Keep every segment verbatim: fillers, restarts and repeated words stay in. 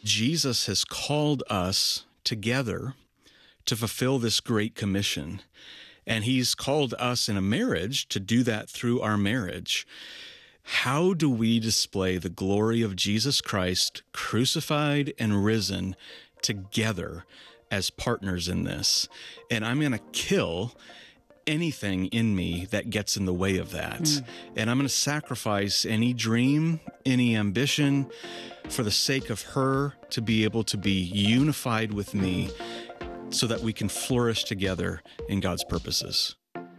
Jesus has called us together to fulfill this great commission. And he's called us in a marriage to do that through our marriage. How do we display the glory of Jesus Christ, crucified and risen, together as partners in this? And I'm going to kill anything in me that gets in the way of that. Mm. And I'm going to sacrifice any dream, any ambition for the sake of her to be able to be unified with me so that we can flourish together in God's purposes.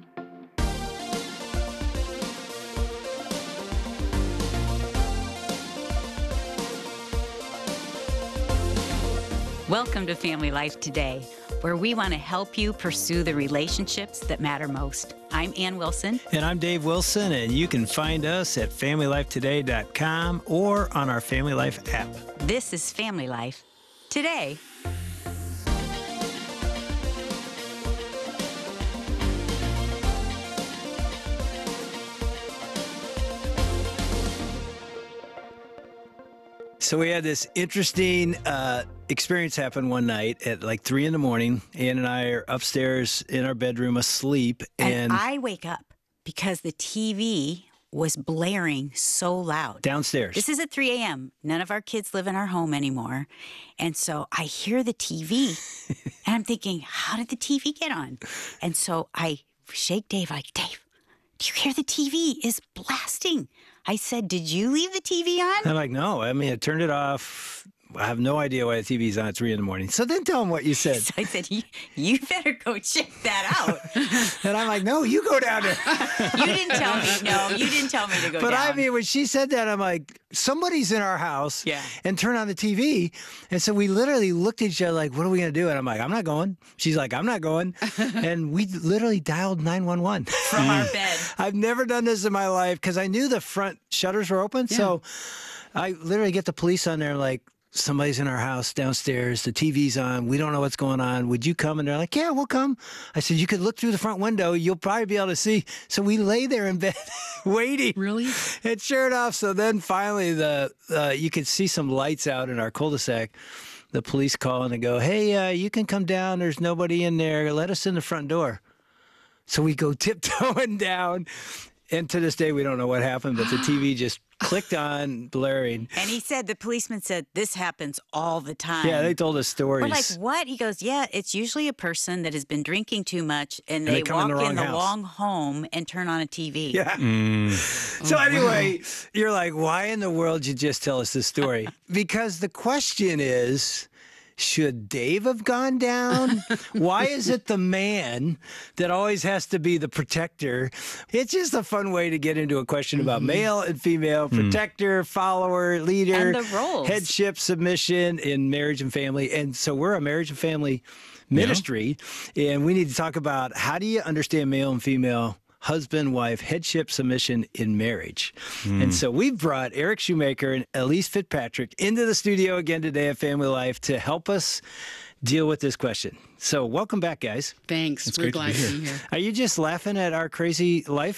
Welcome to Family Life Today, where we want to help you pursue the relationships that matter most. I'm Ann Wilson. And I'm Dave Wilson, and you can find us at family life today dot com or on our Family Life app. This is Family Life Today. So we had this interesting uh, experience happen one night at like three in the morning. Ann and I are upstairs in our bedroom asleep. And, and I wake up because the T V was blaring so loud. Downstairs. This is at three a.m. None of our kids live in our home anymore. And so I hear the T V and I'm thinking, how did the T V get on? And so I shake Dave like, Dave, do you hear the T V is blasting? I said, did you leave the T V on? I'm like, no. I mean, I turned it off. I have no idea why the T V's on at three in the morning. So then tell him what you said. So I said, you, you better go check that out. And I'm like, no, you go down there. You didn't tell me. No, you didn't tell me to go but down. But I mean, when she said that, I'm like, somebody's in our house yeah. and turn on the T V. And so we literally looked at each other like, what are we going to do? And I'm like, I'm not going. She's like, I'm not going. And we literally dialed nine one one. From our bed. I've never done this in my life because I knew the front shutters were open. Yeah. So I literally get the police on there like, somebody's in our house downstairs. The T V's on. We don't know what's going on. Would you come? And they're like, yeah, we'll come. I said, you could look through the front window. You'll probably be able to see. So we lay there in bed waiting. Really? And sure enough, so then finally the uh, you could see some lights out in our cul-de-sac. The police call and they go, hey, uh, you can come down. There's nobody in there. Let us in the front door. So we go tiptoeing down. And to this day, we don't know what happened, but the T V just clicked on, blaring. And he said, the policeman said, this happens all the time. Yeah, they told us stories. We're like, what? He goes, yeah, it's usually a person that has been drinking too much, and, and they, they walk in the, in the house. wrong home and turn on a T V. Yeah. Mm. So oh, anyway, wow. You're like, why in the world did you just tell us this story? Because the question is, should Dave have gone down? Why is it the man that always has to be the protector? It's just a fun way to get into a question about mm-hmm. male and female, protector, mm. follower, leader, and the roles. Headship, submission in marriage and family. And so we're a marriage and family ministry, yeah. and we need to talk about how do you understand male and female husband, wife, headship, submission in marriage. Mm. And so we've brought Eric Shoemaker and Elise Fitzpatrick into the studio again today at Family Life to help us deal with this question. So welcome back, guys. Thanks. It's We're great glad to be to here. be here. Are you just laughing at our crazy life?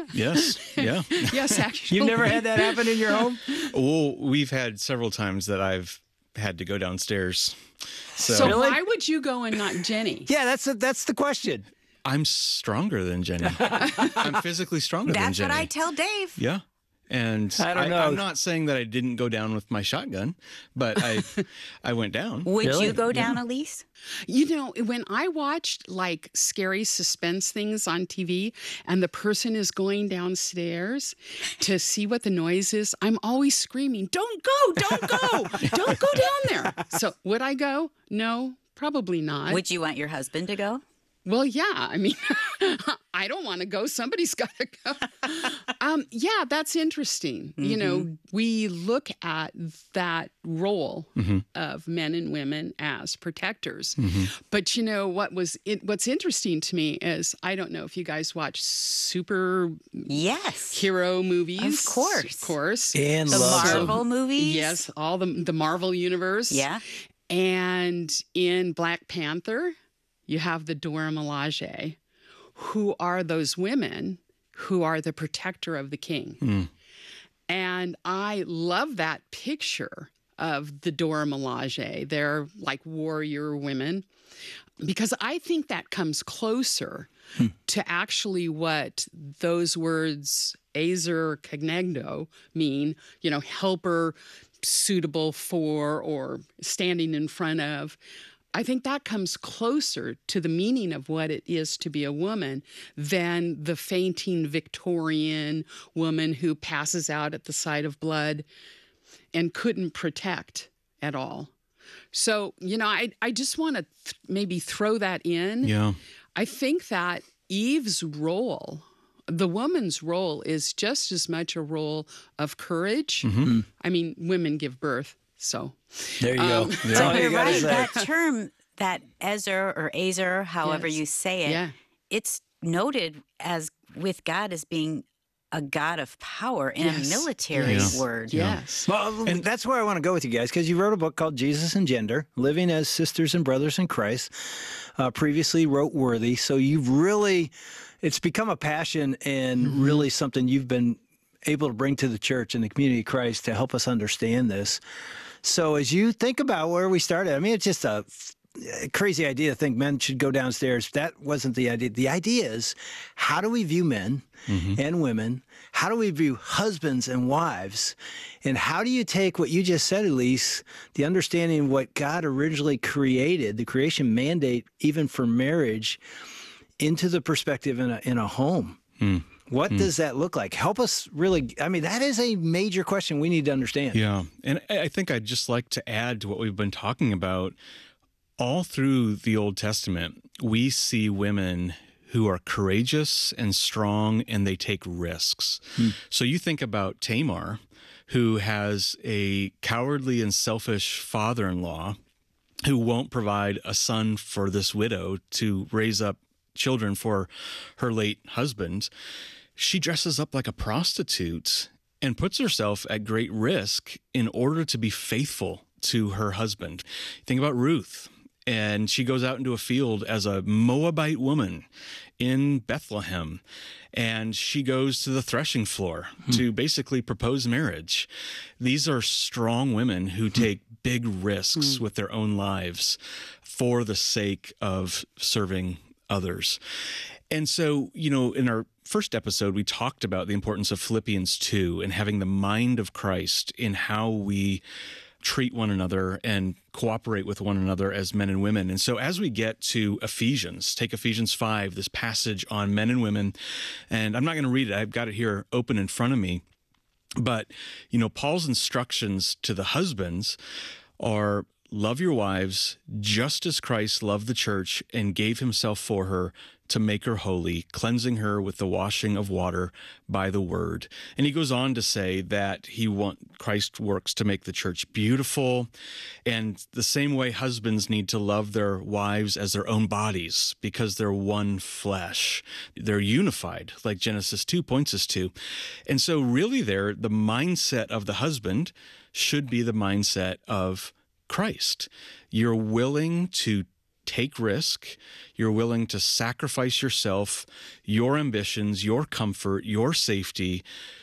Yes. Yeah. Yes, actually. You've never had that happen in your home? Well, we've had several times that I've had to go downstairs. So, So Really? why would you go and not Jenny? Yeah, that's a, that's the question. I'm stronger than Jenny. I'm physically stronger than That's Jenny. what I tell Dave. Yeah. And I don't know. I'm not saying that I didn't go down with my shotgun, but I I went down. Would Really? you go down, Elise? You know, when I watched like scary suspense things on T V and the person is going downstairs to see what the noise is, I'm always screaming, don't go, don't go, don't go down there. So would I go? No, probably not. Would you want your husband to go? Well, yeah. I mean, I don't want to go. Somebody's got to go. um, yeah, that's interesting. Mm-hmm. You know, we look at that role mm-hmm. of men and women as protectors. Mm-hmm. But, you know, what was it, what's interesting to me is, I don't know if you guys watch super yes. hero movies. Of course. Of course. And the love Marvel them. movies. Yes, all the, the Marvel universe. Yeah. And in Black Panther, you have the Dora Milaje, who are those women who are the protector of the king. Mm. And I love that picture of the Dora Milaje. They're like warrior women, because I think that comes closer hmm. to actually what those words Ezer Kenegdo mean, you know, helper, suitable for, or standing in front of. I think that comes closer to the meaning of what it is to be a woman than the fainting Victorian woman who passes out at the sight of blood and couldn't protect at all. So, you know, I, I just want to th- maybe throw that in. Yeah. I think that Eve's role, the woman's role, is just as much a role of courage. Mm-hmm. I mean, women give birth, so. There you um, go. So yeah. You're right. That term, that Ezer or Ezer, however yes. you say it, yeah. it's noted as with God as being a God of power in yes. a military yes. word. Yes. Well, and that's where I want to go with you guys, because you wrote a book called Jesus and Gender, Living as Sisters and Brothers in Christ. Uh, previously wrote Worthy. So you've really, it's become a passion and mm-hmm. really something you've been able to bring to the church and the community of Christ to help us understand this. So as you think about where we started, I mean, it's just a crazy idea to think men should go downstairs. That wasn't the idea. The idea is, how do we view men mm-hmm. and women? How do we view husbands and wives? And how do you take what you just said, Elise, the understanding of what God originally created, the creation mandate, even for marriage, into the perspective in a, in a home? Mm. What mm. does that look like? Help us really, I mean, that is a major question we need to understand. Yeah. And I think I'd just like to add to what we've been talking about. All through the Old Testament, we see women who are courageous and strong, and they take risks. Hmm. So you think about Tamar, who has a cowardly and selfish father-in-law who won't provide a son for this widow to raise up children for her late husband. She dresses up like a prostitute and puts herself at great risk in order to be faithful to her husband. Think about Ruth. And she goes out into a field as a Moabite woman in Bethlehem. And she goes to the threshing floor hmm. to basically propose marriage. These are strong women who hmm. take big risks hmm. with their own lives for the sake of serving others. And so, you know, in our first episode, we talked about the importance of Philippians two and having the mind of Christ in how we treat one another and cooperate with one another as men and women. And so as we get to Ephesians, take Ephesians five, this passage on men and women, and I'm not going to read it. I've got it here open in front of me. But, you know, Paul's instructions to the husbands are, love your wives just as Christ loved the church and gave himself for her to make her holy, cleansing her with the washing of water by the word. And he goes on to say that he want Christ works to make the church beautiful. And the same way husbands need to love their wives as their own bodies because they're one flesh. They're unified, like Genesis two points us to. And so really there, the mindset of the husband should be the mindset of Christ. You're willing to take risk. You're willing to sacrifice yourself, your ambitions, your comfort, your safety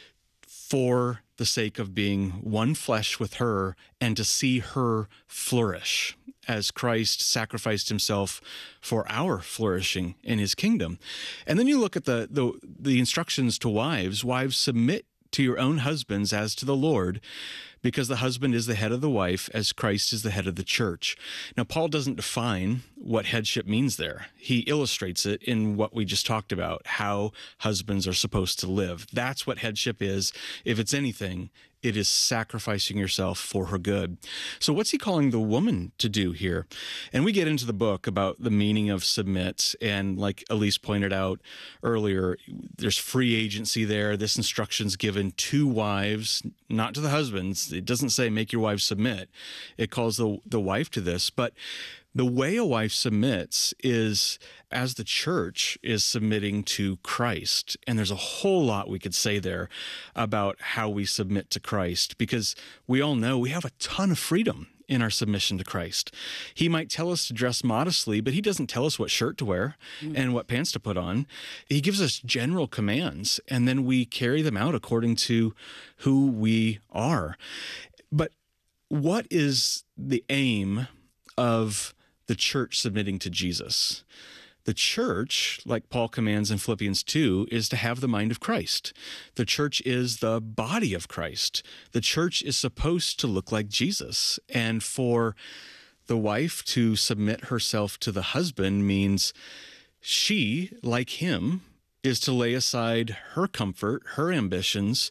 for the sake of being one flesh with her and to see her flourish as Christ sacrificed himself for our flourishing in his kingdom. And then you look at the the, the instructions to wives. Wives, submit to your own husbands as to the Lord, because the husband is the head of the wife as Christ is the head of the church. Now, Paul doesn't define what headship means there. He illustrates it in what we just talked about, how husbands are supposed to live. That's what headship is. If it's anything, it is sacrificing yourself for her good. So what's he calling the woman to do here? And we get into the book about the meaning of submit. And like Elise pointed out earlier, there's free agency there. This instruction's given to wives, not to the husbands. It doesn't say make your wives submit. It calls the, the wife to this. But the way a wife submits is as the church is submitting to Christ. And there's a whole lot we could say there about how we submit to Christ, because we all know we have a ton of freedom in our submission to Christ. He might tell us to dress modestly, but he doesn't tell us what shirt to wear mm. and what pants to put on. He gives us general commands, and then we carry them out according to who we are. But what is the aim of the church submitting to Jesus? The church, like Paul commands in Philippians two, is to have the mind of Christ. The church is the body of Christ. The church is supposed to look like Jesus. And for the wife to submit herself to the husband means she, like him, is to lay aside her comfort, her ambitions,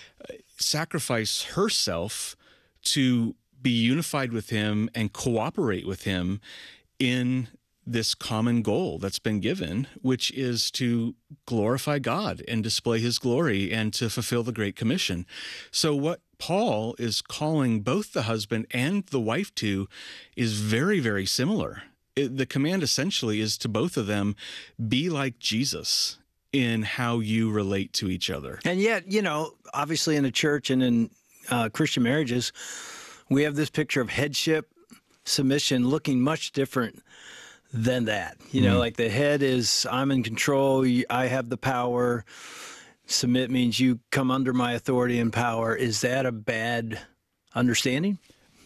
sacrifice herself to be unified with him and cooperate with him in this common goal that's been given, which is to glorify God and display his glory and to fulfill the Great Commission. So what Paul is calling both the husband and the wife to is very, very similar. It, the command essentially is to both of them, be like Jesus in how you relate to each other. And yet, you know, obviously in the church and in uh, Christian marriages, we have this picture of headship, submission looking much different than that. You know, mm. like the head is, I'm in control, I have the power. Submit means you come under my authority and power. Is that a bad understanding?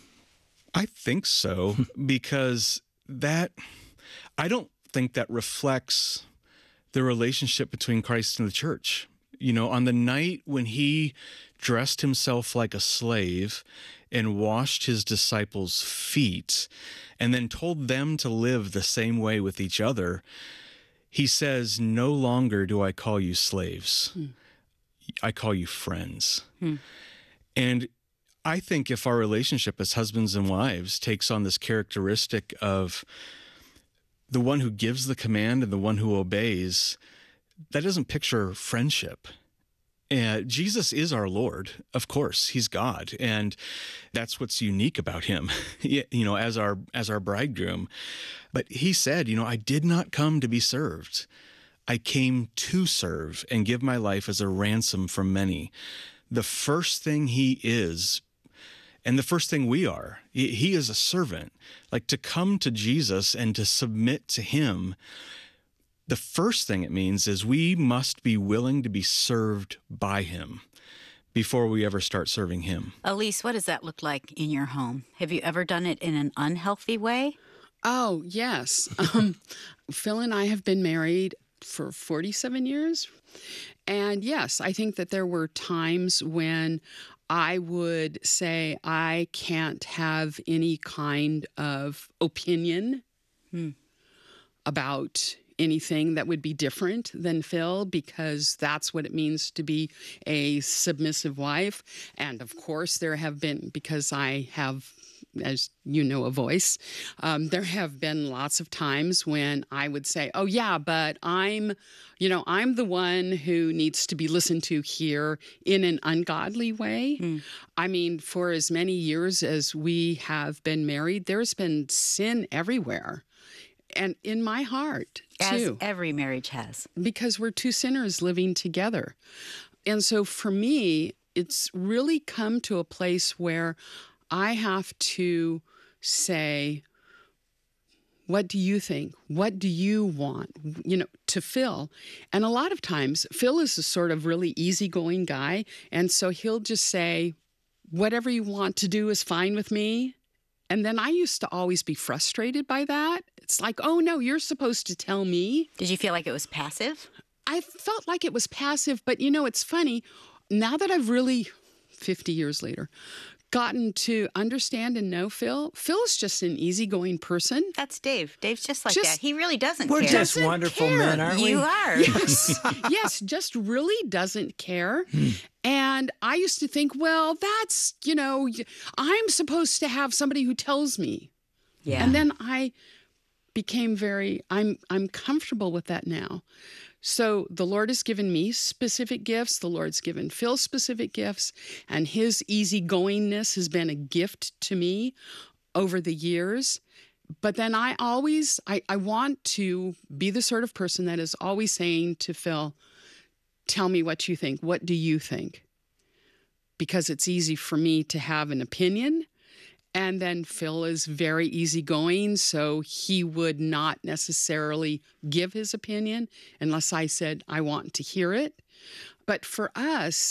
I think so, because that, I don't think that reflects the relationship between Christ and the church. You know, on the night when he dressed himself like a slave and washed his disciples' feet and then told them to live the same way with each other, he says, no longer do I call you slaves. Hmm. I call you friends. Hmm. And I think if our relationship as husbands and wives takes on this characteristic of the one who gives the command and the one who obeys, that doesn't picture friendship. And Jesus is our Lord, of course. He's God, and that's what's unique about him, you know, as our as our bridegroom. But he said, you know, I did not come to be served. I came to serve and give my life as a ransom for many. The first thing he is, and the first thing we are, he is a servant. Like, to come to Jesus and to submit to him, the first thing it means is we must be willing to be served by him before we ever start serving him. Elise, what does that look like in your home? Have you ever done it in an unhealthy way? Oh, yes. Um, Phil and I have been married for forty-seven years. And yes, I think that there were times when I would say I can't have any kind of opinion hmm. about anything that would be different than Phil, because that's what it means to be a submissive wife. And of course, there have been, because I have, as you know, a voice, um, there have been lots of times when I would say, oh, yeah, but I'm, you know, I'm the one who needs to be listened to here in an ungodly way. Mm. I mean, for as many years as we have been married, there's been sin everywhere. And in my heart, too. As every marriage has. Because we're two sinners living together. And so for me, it's really come to a place where I have to say, what do you think? What do you want? You know, to Phil. And a lot of times, Phil is a sort of really easygoing guy. And so he'll just say, whatever you want to do is fine with me. And then I used to always be frustrated by that. It's like, oh, no, you're supposed to tell me. Did you feel like it was passive? I felt like it was passive. But, you know, it's funny. Now that I've really, fifty years later, gotten to understand and know Phil, Phil's just an easygoing person. That's Dave. Dave's just like just, that. He really doesn't we're care. We're just wonderful care. men, aren't we? You are. Yes. Yes, just really doesn't care. And I used to think, well, that's, you know, I'm supposed to have somebody who tells me. Yeah. And then I became very, I'm I'm comfortable with that now. So the Lord has given me specific gifts. The Lord's given Phil specific gifts. And his easygoingness has been a gift to me over the years. But then I always, I, I want to be the sort of person that is always saying to Phil, tell me what you think. What do you think? Because it's easy for me to have an opinion. And then Phil is very easygoing, so he would not necessarily give his opinion unless I said, I want to hear it. But for us,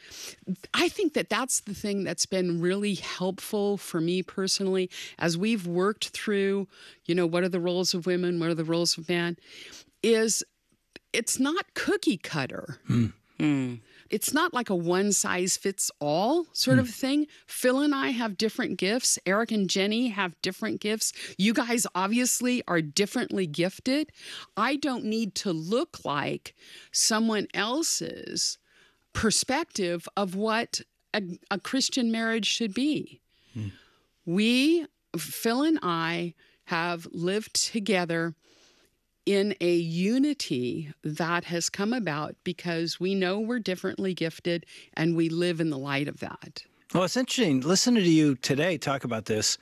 I think that that's the thing that's been really helpful for me personally as we've worked through, you know, what are the roles of women, what are the roles of men, is it's not cookie cutter. Mm. Mm. It's not like a one size fits all sort mm. of thing. Phil and I have different gifts. Eric and Jenny have different gifts. You guys obviously are differently gifted. I don't need to look like someone else's perspective of what a, a Christian marriage should be. Mm. We, Phil and I, have lived together in a unity that has come about because we know we're differently gifted and we live in the light of that. Well, it's interesting. Listening to you today talk about this,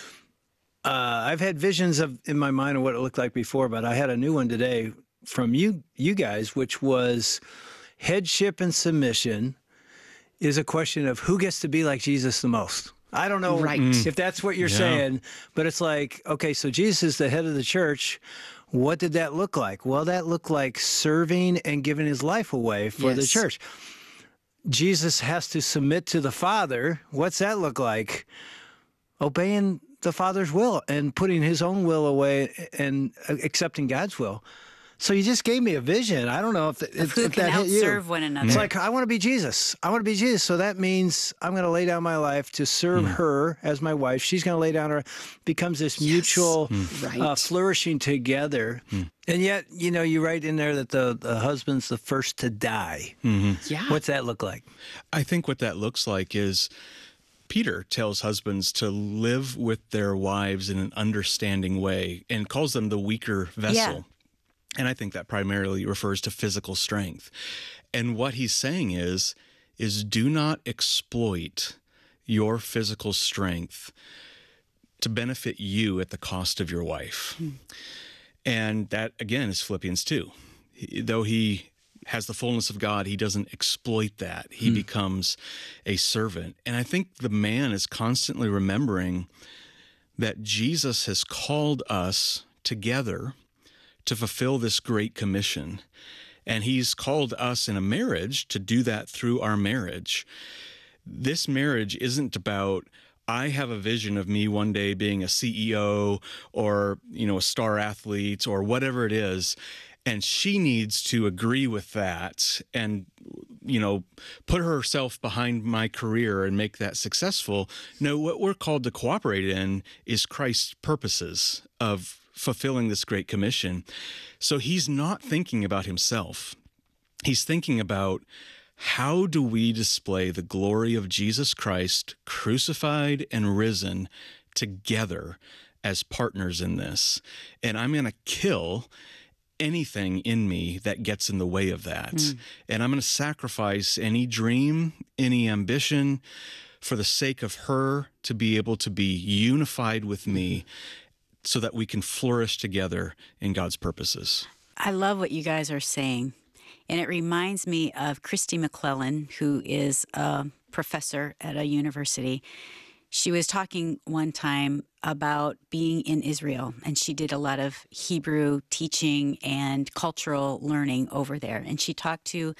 uh, I've had visions of in my mind of what it looked like before, but I had a new one today from you, you guys, which was headship and submission is a question of who gets to be like Jesus the most. I don't know right. if that's what you're yeah. saying, but it's like, okay, so Jesus is the head of the church. What did that look like? Well, that looked like serving and giving his life away for yes. the church. Jesus has to submit to the Father. What's that look like? Obeying the Father's will and putting his own will away and accepting God's will. So you just gave me a vision. I don't know if, if, who if can that hit you. outserve one another. It's like, I want to be Jesus. I want to be Jesus. So that means I'm going to lay down my life to serve mm. her as my wife. She's going to lay down her, becomes this yes. mutual mm. right. uh, flourishing together. Mm. And yet, you know, you write in there that the, the husband's the first to die. Mm-hmm. Yeah. What's that look like? I think what that looks like is Peter tells husbands to live with their wives in an understanding way and calls them the weaker vessel. Yeah. And I think that primarily refers to physical strength. And what he's saying is, is do not exploit your physical strength to benefit you at the cost of your wife. Mm. And that, again, is Philippians two. He, though he has the fullness of God, he doesn't exploit that. He mm. becomes a servant. And I think the man is constantly remembering that Jesus has called us together to fulfill this great commission. And he's called us in a marriage to do that through our marriage. This marriage isn't about, I have a vision of me one day being a C E O or, you know, a star athlete or whatever it is. And she needs to agree with that and, you know, put herself behind my career and make that successful. No, what we're called to cooperate in is Christ's purposes of fulfilling this great commission. So he's not thinking about himself. He's thinking about how do we display the glory of Jesus Christ crucified and risen together as partners in this. And I'm going to kill anything in me that gets in the way of that. Mm. And I'm going to sacrifice any dream, any ambition for the sake of her to be able to be unified with me so that we can flourish together in God's purposes. I love what you guys are saying. And it reminds me of Christy McClellan, who is a professor at a university. She was talking one time about being in Israel, and she did a lot of Hebrew teaching and cultural learning over there. And she talked to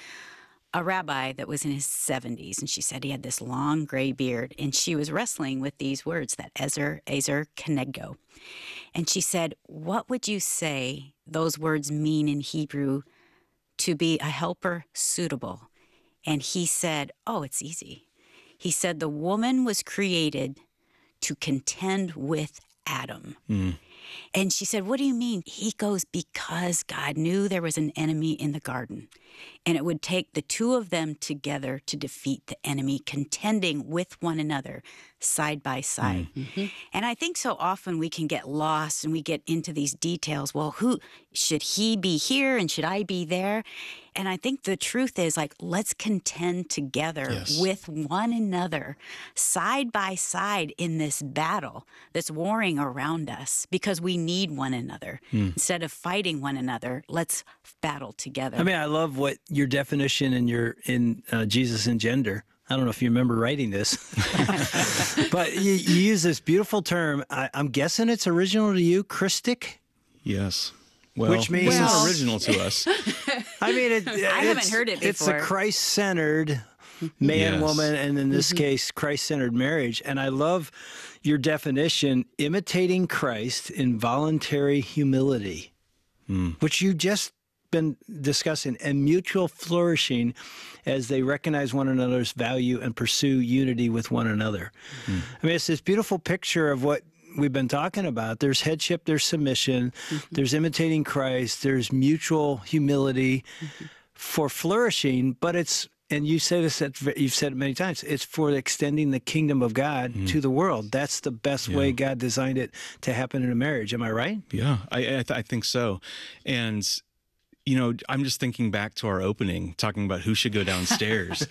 a rabbi that was in his seventies, and she said he had this long gray beard, and she was wrestling with these words, that Ezer, Ezer Kenegdo. And she said, what would you say those words mean in Hebrew to be a helper suitable? And he said, oh, it's easy. He said the woman was created to contend with Adam. Mm. And she said, what do you mean? He goes, because God knew there was an enemy in the garden, and it would take the two of them together to defeat the enemy, contending with one another side by side. Mm-hmm. And I think so often we can get lost and we get into these details. Well, who should he be here and should I be there? And I think the truth is, like, let's contend together yes. with one another, side by side in this battle that's warring around us, because we need one another. Mm. Instead of fighting one another, let's battle together. I mean, I love what your definition in your in uh, Jesus and gender. I don't know if you remember writing this, but you, you use this beautiful term. I, I'm guessing it's original to you, Christic? Yes. Well, which means it's not original to us. I mean, it, I haven't heard it before. It's a Christ-centered man, Yes. woman, and in this case, Christ-centered marriage. And I love your definition, imitating Christ in voluntary humility, Mm. which you just been discussing, and mutual flourishing as they recognize one another's value and pursue unity with one another. Mm. I mean, it's this beautiful picture of what we've been talking about. There's headship, there's submission, Mm-hmm. there's imitating Christ, there's mutual humility Mm-hmm. for flourishing, but it's, and you say this, at, you've said it many times, it's for extending the kingdom of God Mm. to the world. That's the best Yeah. way God designed it to happen in a marriage. Am I right? Yeah, I I, th- I think so. And, you know, I'm just thinking back to our opening, talking about who should go downstairs.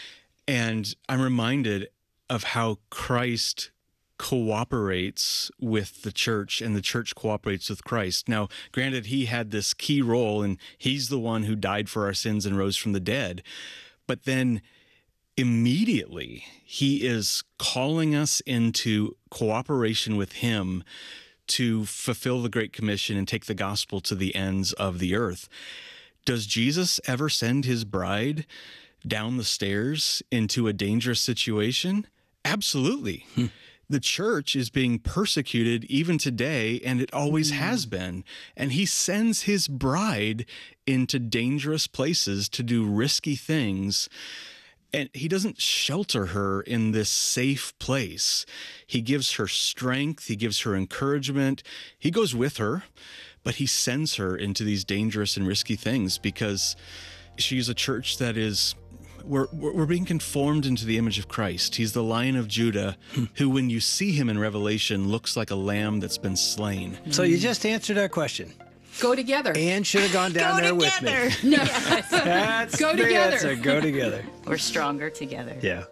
And I'm reminded of how Christ cooperates with the church and the church cooperates with Christ. Now, granted, he had this key role and he's the one who died for our sins and rose from the dead. But then immediately he is calling us into cooperation with him to fulfill the Great Commission and take the gospel to the ends of the earth. Does Jesus ever send his bride down the stairs into a dangerous situation? Absolutely. Hmm. The church is being persecuted even today, and it always has been. And he sends his bride into dangerous places to do risky things. And he doesn't shelter her in this safe place. He gives her strength. He gives her encouragement. He goes with her, but he sends her into these dangerous and risky things because she's a church that is, we're, we're being conformed into the image of Christ. He's the Lion of Judah, who, when you see him in Revelation, looks like a lamb that's been slain. So you just answered our question. Go together. Anne should have gone down Go there together. with me. No. That's Go the together. answer. Go together. We're stronger together. Yeah.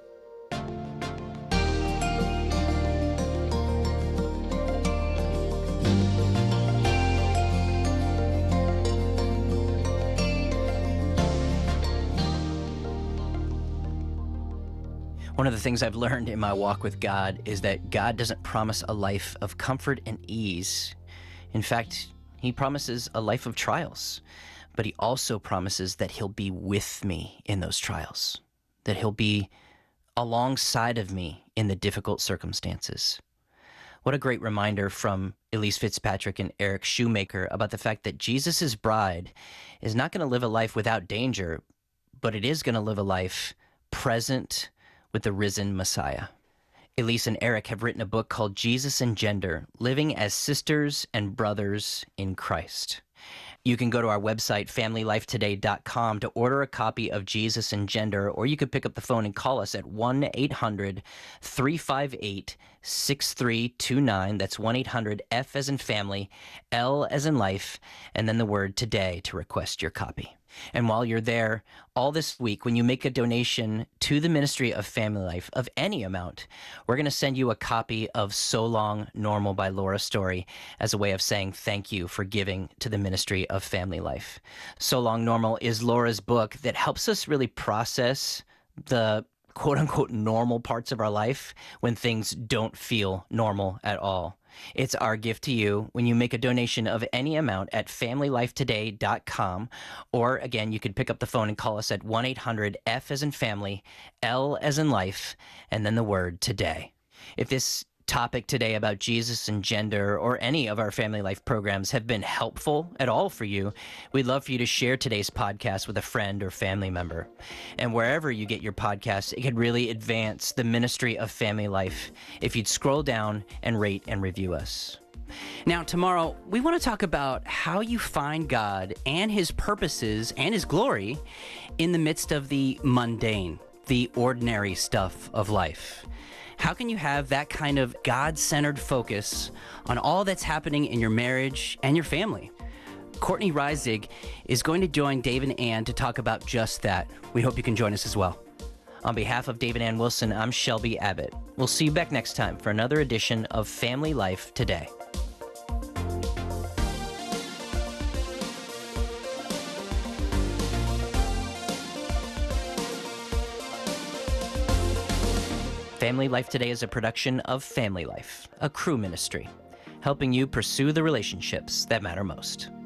One of the things I've learned in my walk with God is that God doesn't promise a life of comfort and ease. In fact, he promises a life of trials, but he also promises that he'll be with me in those trials, that he'll be alongside of me in the difficult circumstances. What a great reminder from Elise Fitzpatrick and Eric Shoemaker about the fact that Jesus' bride is not going to live a life without danger, but it is going to live a life present with the risen Messiah. Elise and Eric have written a book called Jesus and Gender, Living as Sisters and Brothers in Christ. You can go to our website, family life today dot com, to order a copy of Jesus and Gender, or you could pick up the phone and call us at one eight hundred three five eight six three two nine. That's one eight hundred F as in family, L as in life, and then the word today to request your copy. And while you're there, all this week, when you make a donation to the Ministry of Family Life of any amount, we're going to send you a copy of So Long Normal by Laura Story as a way of saying thank you for giving to the Ministry of Family Life. So Long Normal is Laura's book that helps us really process the quote-unquote normal parts of our life when things don't feel normal at all. It's our gift to you when you make a donation of any amount at family life today dot com. Or again, you could pick up the phone and call us at one eight hundred F as in family, L as in life, and then the word today. If this topic today about Jesus and gender or any of our Family Life programs have been helpful at all for you, we'd love for you to share today's podcast with a friend or family member. And wherever you get your podcasts, it could really advance the ministry of Family Life if you'd scroll down and rate and review us. Now, tomorrow, we want to talk about how you find God and his purposes and his glory in the midst of the mundane, the ordinary stuff of life. How can you have that kind of God-centered focus on all that's happening in your marriage and your family? Courtney Reisig is going to join Dave and Ann to talk about just that. We hope you can join us as well. On behalf of Dave and Ann Wilson, I'm Shelby Abbott. We'll see you back next time for another edition of Family Life Today. Family Life Today is a production of Family Life, a Cru ministry, helping you pursue the relationships that matter most.